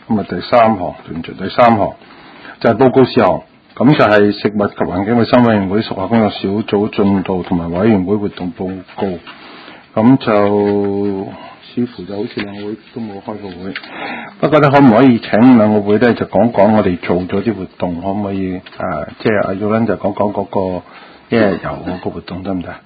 咁啊第三項就係報告事項，咁就係食物及環境衞生委員會屬下工作小組進度同埋委員會活動報告。咁就似乎就好似兩個會都冇開過會，不過咧可唔可以請兩個會咧就講講我哋做咗啲活動，可唔可以即係阿耀倫就講講嗰個一日遊嗰個活動得唔得？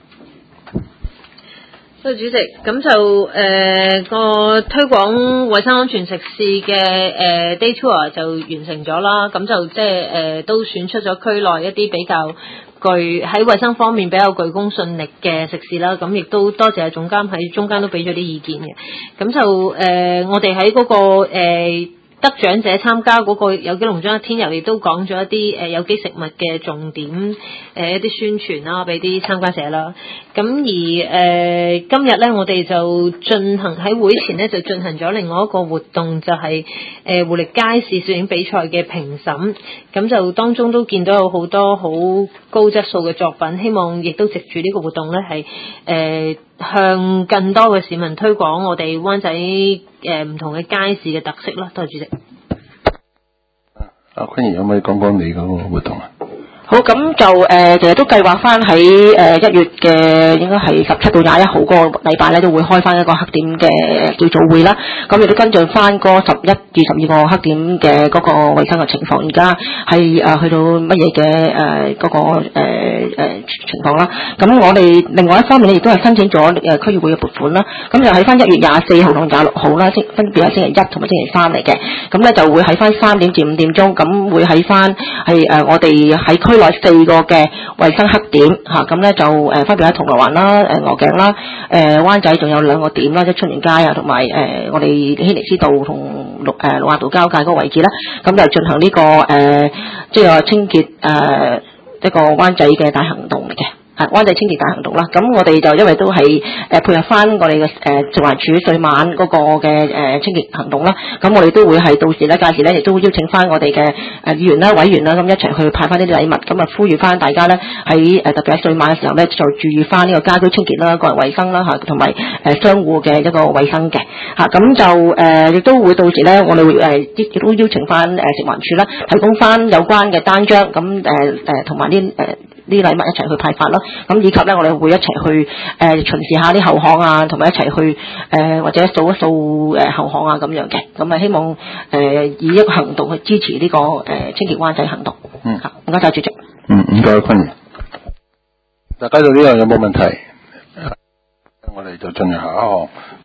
主席，咁就個推廣衞生安全食肆嘅day tour 就完成咗啦，咁就即係都選出咗區內一啲比較具喺衞生方面比較具公信力嘅食肆啦，咁亦都多謝總監喺中間都俾咗啲意見嘅，咁就我哋喺嗰個得獎者參加嗰個有機農莊一天遊，亦都講咗一啲有機食物嘅重點一啲宣傳啦，俾啲參加者啦。咁而今日咧，我哋就進行喺會前咧就進行咗另外一個活動，就係活力街市攝影比賽嘅評審。咁就當中都見到有好多好高質素嘅作品，希望亦都藉住呢個活動咧係向更多嘅市民推廣我哋灣仔唔同嘅街市嘅特色啦。多謝主席。 阿坤兒有冇講講你嗰個活動啊？ 好，咁就其實都計劃翻喺1月嘅應該係17到21號嗰個禮拜咧，都會開翻一個黑點嘅叫早會啦。咁亦都跟進翻嗰11至12個黑點嘅嗰個衞生嘅情況，而家係去到乜嘢嘅嗰個情況啦。咁我哋另外一方面咧，亦都係申請咗區議會嘅撥款啦。咁就喺翻1月24號同26號啦，分別係星期一同埋星期三嚟嘅。咁咧就會喺翻3點至5點鐘，咁會喺翻係我哋喺區內4個嘅衞生黑點嚇，咁咧就分別喺銅鑼灣啦、鵝頸啦、灣仔仲有2個點啦，即係春園街啊，同埋我哋希尼斯道同綠亞道交界嗰個位置啦，咁就進行呢個即係話清潔一個灣仔嘅大行動嚟嘅。灣仔清潔大行動啦，咁我哋就因為都係配合翻我哋嘅食環署歲晚嗰個嘅清潔行動啦，咁我哋都會係到時咧屆時咧亦都會邀請翻我哋嘅議員啦、委員啦，咁一齊去派翻啲禮物，咁啊呼籲翻大家咧喺特別喺歲晚嘅時候咧就注意翻呢個家居清潔啦、個人衛生啦嚇，同埋商戶嘅一個衛生嘅嚇，咁就亦都會到時咧我哋會亦都邀請翻食環署啦，提供翻有關嘅單張，咁同埋啲禮物一齊去派發咯，咁以及咧我哋會一齊去巡視下啲後巷啊，同埋一齊去或者掃一掃後巷啊咁樣嘅，咁啊希望以一個行動去支持呢個清潔灣仔行動。唔該晒主席。 唔該坤兒。大家對呢樣有冇問題？我哋就進入下一項。